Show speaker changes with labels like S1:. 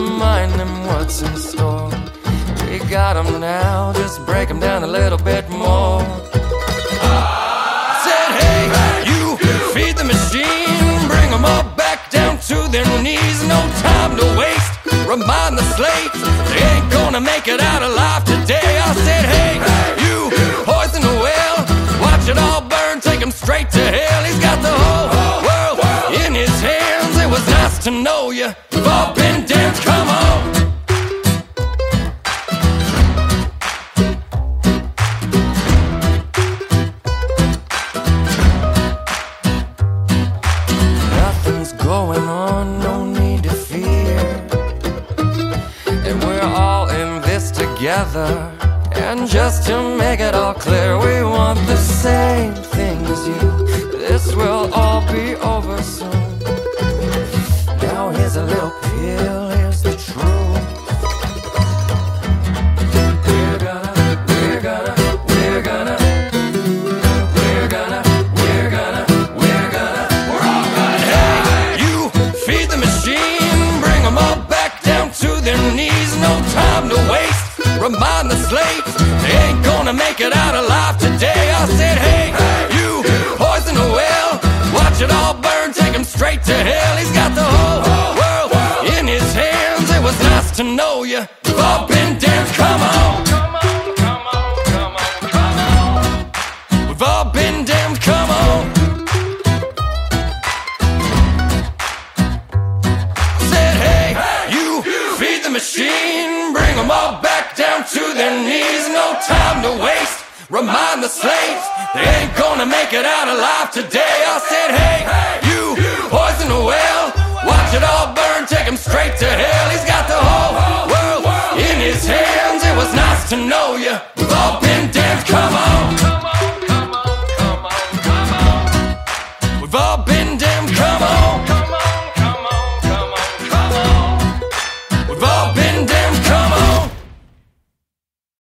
S1: remind him what's in store. We got him now, just break him down a little bit more. Said, hey, you feed the machine, bring them all back down to their knees. No time to waste, remind the slaves, they ain't gonna make it out alive today. I said, hey, you poison the well, watch it all burn, take him straight to hell. He's got the whole world in his hands. It was nice to know you, we've all been damned, come on. Nothing's going on, no need to fear, and we're all in this together. And just to make it all clear, we want the same thing as you. This will all be over soon. Now here's a little pill, here's the truth. We're gonna all gonna. Hey, you feed the machine, bring them all back down to their knees. No time to waste, remind the slaves, they ain't gonna make it out alive today. I said, hey, you poison the well, watch it all burn, take him straight to hell. He's got the whole world in his hands. It was nice to know you, we've all been damned, come on. Come on, come on, come on, come on. We've all been damned, come on. Said, hey, you feed the machine, bring them all back down to their knees. No time to waste, remind the slaves, they ain't gonna make it out alive today. I said, hey, you poison the well, watch it all burn, take him straight to hell. He's